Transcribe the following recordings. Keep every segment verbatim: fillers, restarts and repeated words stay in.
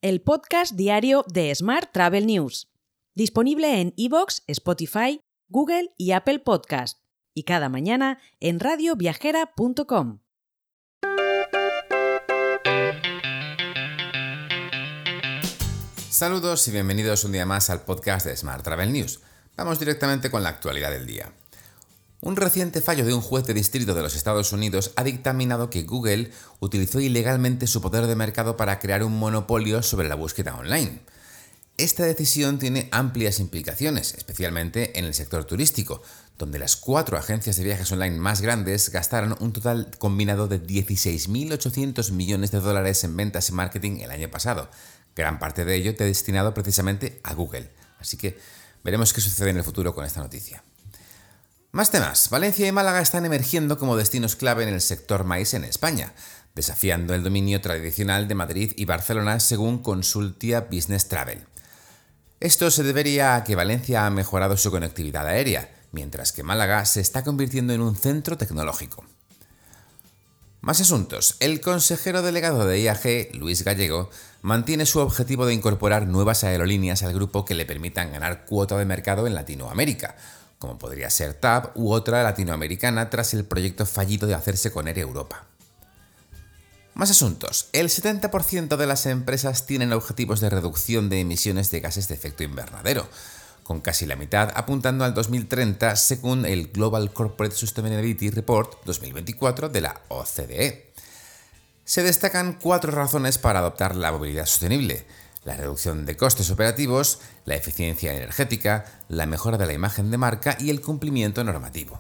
el podcast diario de Smart Travel News, disponible en iVoox, Spotify, Google y Apple Podcast, y cada mañana en radio viajera punto com. Saludos y bienvenidos un día más al podcast de Smart Travel News. Vamos directamente con la actualidad del día. Un reciente fallo de un juez de distrito de los Estados Unidos ha dictaminado que Google utilizó ilegalmente su poder de mercado para crear un monopolio sobre la búsqueda online. Esta decisión tiene amplias implicaciones, especialmente en el sector turístico, donde las cuatro agencias de viajes online más grandes gastaron un total combinado de dieciséis mil ochocientos millones de dólares en ventas y marketing el año pasado. Gran parte de ello destinado precisamente a Google. Así que veremos qué sucede en el futuro con esta noticia. Más temas. Valencia y Málaga están emergiendo como destinos clave en el sector maíz en España, desafiando el dominio tradicional de Madrid y Barcelona según Consultia Business Travel. Esto se debería a que Valencia ha mejorado su conectividad aérea, mientras que Málaga se está convirtiendo en un centro tecnológico. Más asuntos. El consejero delegado de I A G, Luis Gallego, mantiene su objetivo de incorporar nuevas aerolíneas al grupo que le permitan ganar cuota de mercado en Latinoamérica, como podría ser T A B u otra latinoamericana tras el proyecto fallido de hacerse con Air Europa. Más asuntos. El setenta por ciento de las empresas tienen objetivos de reducción de emisiones de gases de efecto invernadero, con casi la mitad apuntando al dos mil treinta según el Global Corporate Sustainability Report dos mil veinticuatro de la O C D E. Se destacan cuatro razones para adoptar la movilidad sostenible: la reducción de costes operativos, la eficiencia energética, la mejora de la imagen de marca y el cumplimiento normativo.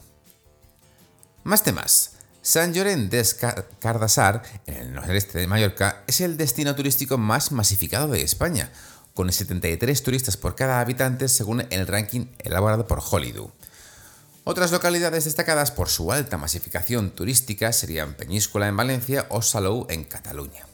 Más temas. Sant Llorenç des Cardassar, en el noreste de Mallorca, es el destino turístico más masificado de España, con setenta y tres turistas por cada habitante según el ranking elaborado por Holidu. Otras localidades destacadas por su alta masificación turística serían Peñíscola en Valencia o Salou en Cataluña.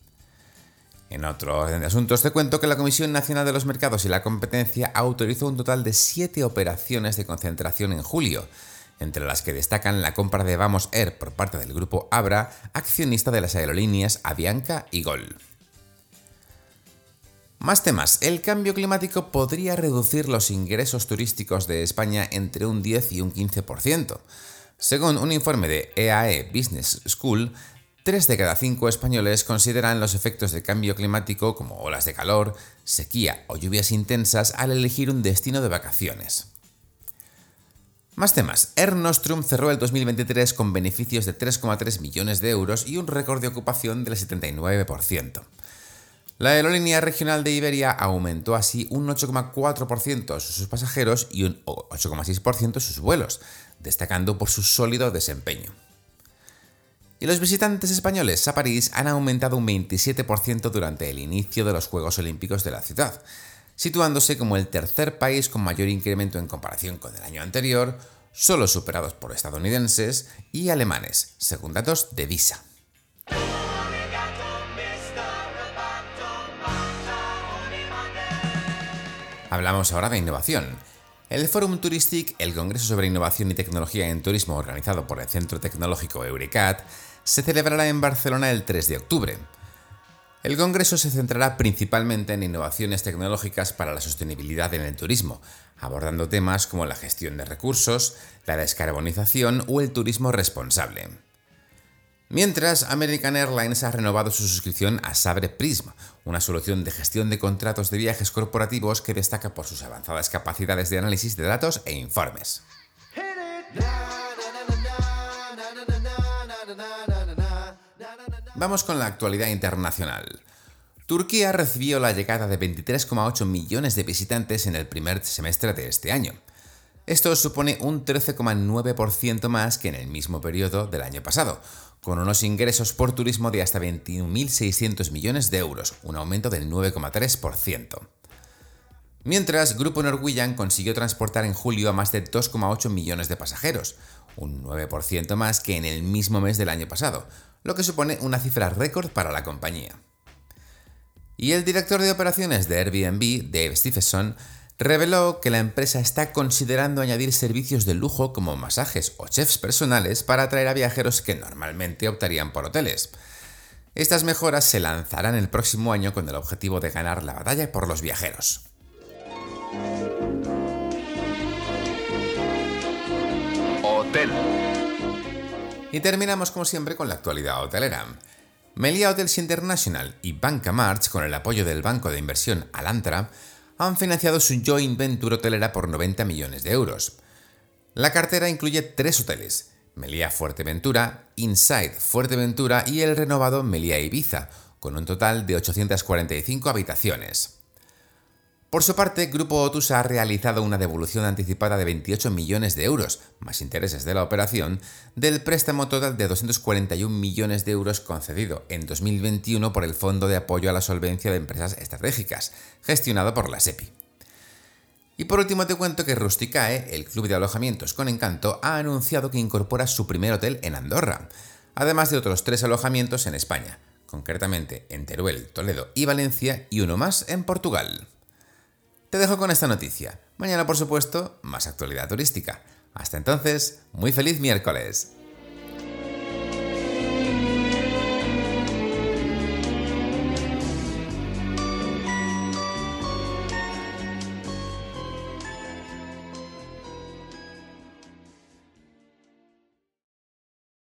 En otro orden de asuntos te cuento que la Comisión Nacional de los Mercados y la Competencia autorizó un total de siete operaciones de concentración en julio, entre las que destacan la compra de Vamos Air por parte del grupo Abra, accionista de las aerolíneas Avianca y Gol. Más temas. El cambio climático podría reducir los ingresos turísticos de España entre un diez y un quince por ciento. Según un informe de E A E Business School, tres de cada cinco españoles consideran los efectos del cambio climático como olas de calor, sequía o lluvias intensas al elegir un destino de vacaciones. Más temas. Air Nostrum cerró el dos mil veintitrés con beneficios de tres coma tres millones de euros y un récord de ocupación del setenta y nueve por ciento. La aerolínea regional de Iberia aumentó así un ocho coma cuatro por ciento sus pasajeros y un ocho coma seis por ciento sus vuelos, destacando por su sólido desempeño. Y los visitantes españoles a París han aumentado un veintisiete por ciento durante el inicio de los Juegos Olímpicos de la ciudad, situándose como el tercer país con mayor incremento en comparación con el año anterior, solo superados por estadounidenses y alemanes, según datos de Visa. Hablamos ahora de innovación. El Forum Touristic, el Congreso sobre Innovación y Tecnología en Turismo organizado por el Centro Tecnológico Eurecat, se celebrará en Barcelona el tres de octubre. El congreso se centrará principalmente en innovaciones tecnológicas para la sostenibilidad en el turismo, abordando temas como la gestión de recursos, la descarbonización o el turismo responsable. Mientras, American Airlines ha renovado su suscripción a Sabre Prism, una solución de gestión de contratos de viajes corporativos que destaca por sus avanzadas capacidades de análisis de datos e informes. Vamos con la actualidad internacional. Turquía recibió la llegada de veintitrés coma ocho millones de visitantes en el primer semestre de este año. Esto supone un trece coma nueve por ciento más que en el mismo periodo del año pasado, con unos ingresos por turismo de hasta veintiún mil seiscientos millones de euros, un aumento del nueve coma tres por ciento. Mientras, Grupo Norwegian consiguió transportar en julio a más de dos coma ocho millones de pasajeros, un nueve por ciento más que en el mismo mes del año pasado, lo que supone una cifra récord para la compañía. Y el director de operaciones de Airbnb, Dave Stephenson, reveló que la empresa está considerando añadir servicios de lujo como masajes o chefs personales para atraer a viajeros que normalmente optarían por hoteles. Estas mejoras se lanzarán el próximo año con el objetivo de ganar la batalla por los viajeros. Hotel. Y terminamos como siempre con la actualidad hotelera. Meliá Hotels International y Banca March, con el apoyo del banco de inversión Alantra, han financiado su joint venture hotelera por noventa millones de euros. La cartera incluye tres hoteles: Meliá Fuerteventura, Inside Fuerteventura y el renovado Meliá Ibiza, con un total de ochocientas cuarenta y cinco habitaciones. Por su parte, Grupo Otus ha realizado una devolución anticipada de veintiocho millones de euros, más intereses de la operación, del préstamo total de doscientos cuarenta y un millones de euros concedido en dos mil veintiuno por el Fondo de Apoyo a la Solvencia de Empresas Estratégicas, gestionado por la SEPI. Y por último te cuento que Rusticae, el club de alojamientos con encanto, ha anunciado que incorpora su primer hotel en Andorra, además de otros tres alojamientos en España, concretamente en Teruel, Toledo y Valencia, y uno más en Portugal. Te dejo con esta noticia. Mañana, por supuesto, más actualidad turística. Hasta entonces, muy feliz miércoles.